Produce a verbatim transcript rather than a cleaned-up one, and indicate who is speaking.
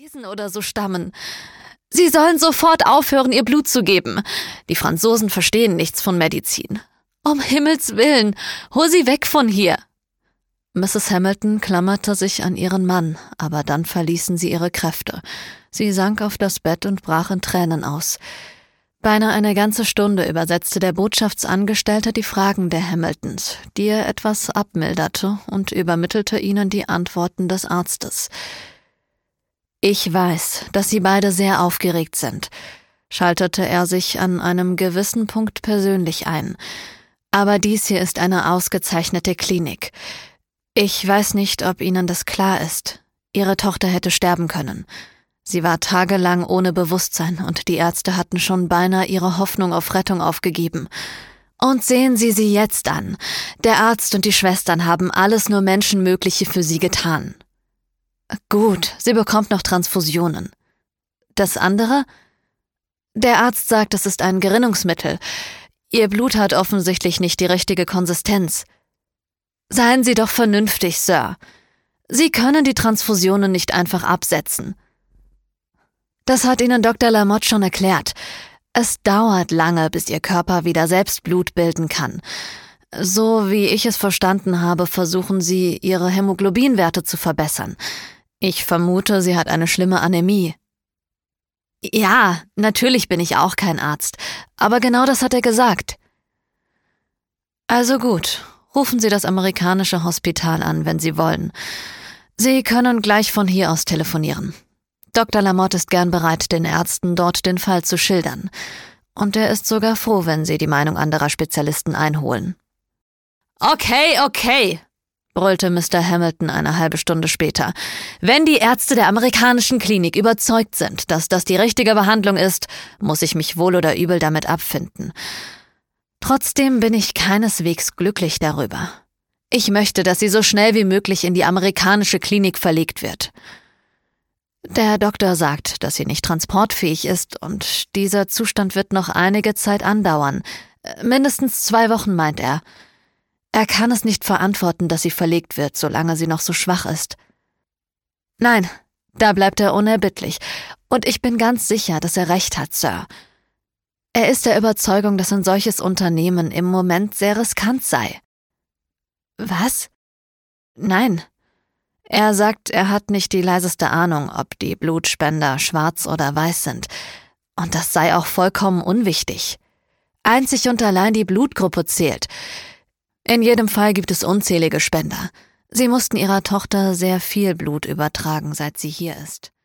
Speaker 1: Lesen oder so stammen. Sie sollen sofort aufhören, ihr Blut zu geben. Die Franzosen verstehen nichts von Medizin. Um Himmels Willen, hol sie weg von hier!« Misses Hamilton klammerte sich an ihren Mann, aber dann verließen sie ihre Kräfte. Sie sank auf das Bett und brach in Tränen aus. Beinahe eine ganze Stunde übersetzte der Botschaftsangestellte die Fragen der Hamiltons, die er etwas abmilderte und übermittelte ihnen die Antworten des Arztes. »Ich weiß, dass Sie beide sehr aufgeregt sind«, schaltete er sich an einem gewissen Punkt persönlich ein. »Aber dies hier ist eine ausgezeichnete Klinik. Ich weiß nicht, ob Ihnen das klar ist. Ihre Tochter hätte sterben können. Sie war tagelang ohne Bewusstsein und die Ärzte hatten schon beinahe ihre Hoffnung auf Rettung aufgegeben. Und sehen Sie sie jetzt an. Der Arzt und die Schwestern haben alles nur Menschenmögliche für sie getan. Gut, sie bekommt noch Transfusionen. Das andere? Der Arzt sagt, es ist ein Gerinnungsmittel. Ihr Blut hat offensichtlich nicht die richtige Konsistenz. Seien Sie doch vernünftig, Sir. Sie können die Transfusionen nicht einfach absetzen. Das hat Ihnen Doktor Lamotte schon erklärt. Es dauert lange, bis Ihr Körper wieder selbst Blut bilden kann. So wie ich es verstanden habe, versuchen Sie, Ihre Hämoglobinwerte zu verbessern. Ich vermute, sie hat eine schlimme Anämie. Ja, natürlich bin ich auch kein Arzt, aber genau das hat er gesagt. Also gut, rufen Sie das amerikanische Hospital an, wenn Sie wollen. Sie können gleich von hier aus telefonieren. Doktor Lamotte ist gern bereit, den Ärzten dort den Fall zu schildern. Und er ist sogar froh, wenn Sie die Meinung anderer Spezialisten einholen. Okay, okay, brüllte Mister Hamilton eine halbe Stunde später. Wenn die Ärzte der amerikanischen Klinik überzeugt sind, dass das die richtige Behandlung ist, muss ich mich wohl oder übel damit abfinden. Trotzdem bin ich keineswegs glücklich darüber. Ich möchte, dass sie so schnell wie möglich in die amerikanische Klinik verlegt wird. Der Doktor sagt, dass sie nicht transportfähig ist und dieser Zustand wird noch einige Zeit andauern. Mindestens zwei Wochen, meint er. Er kann es nicht verantworten, dass sie verlegt wird, solange sie noch so schwach ist. Nein, da bleibt er unerbittlich. Und ich bin ganz sicher, dass er recht hat, Sir. Er ist der Überzeugung, dass ein solches Unternehmen im Moment sehr riskant sei. Was? Nein. Er sagt, er hat nicht die leiseste Ahnung, ob die Blutspender schwarz oder weiß sind. Und das sei auch vollkommen unwichtig. Einzig und allein die Blutgruppe zählt. In jedem Fall gibt es unzählige Spender. Sie mussten ihrer Tochter sehr viel Blut übertragen, seit sie hier ist.